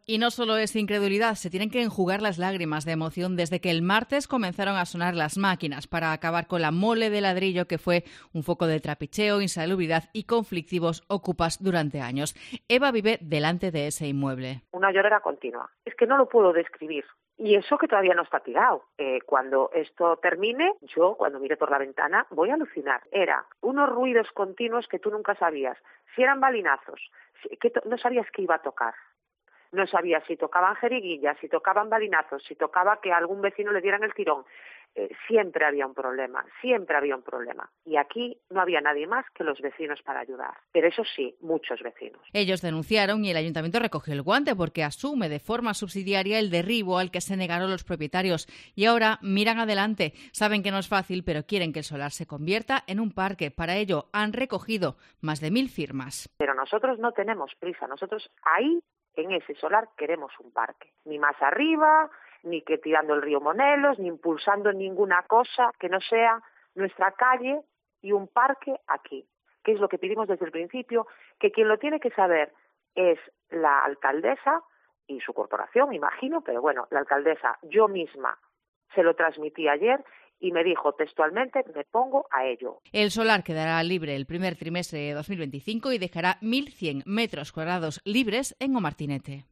Y no solo es incredulidad, se tienen que enjugar las lágrimas de emoción desde que el martes comenzaron a sonar las máquinas para acabar con la mole de ladrillo que fue un foco de trapicheo, insalubridad y conflictivos ocupas durante años. Eva vive delante de ese inmueble. Una llorera continua. Es que no lo puedo describir. Y eso que todavía no está tirado. Cuando esto termine, yo cuando mire por la ventana voy a alucinar. Era unos ruidos continuos que tú nunca sabías. Si eran balinazos, que no sabías qué iba a tocar. No sabía si tocaban jeriguillas, si tocaban balinazos, si tocaba que a algún vecino le dieran el tirón. Siempre había un problema, siempre había un problema. Y aquí no había nadie más que los vecinos para ayudar. Pero eso sí, muchos vecinos. Ellos denunciaron y el ayuntamiento recogió el guante porque asume de forma subsidiaria el derribo al que se negaron los propietarios. Y ahora miran adelante. Saben que no es fácil, pero quieren que el solar se convierta en un parque. Para ello han recogido más de 1000 firmas. Pero nosotros no tenemos prisa. Nosotros ahí, en ese solar, queremos un parque. Ni más arriba, ni que tirando el río Monelos, ni impulsando ninguna cosa que no sea nuestra calle y un parque aquí, que es lo que pedimos desde el principio, que quien lo tiene que saber es la alcaldesa y su corporación, imagino, pero bueno, la alcaldesa, yo misma se lo transmití ayer y me dijo textualmente, me pongo a ello. El solar quedará libre el primer trimestre de 2025 y dejará 1.100 metros cuadrados libres en O Martinete.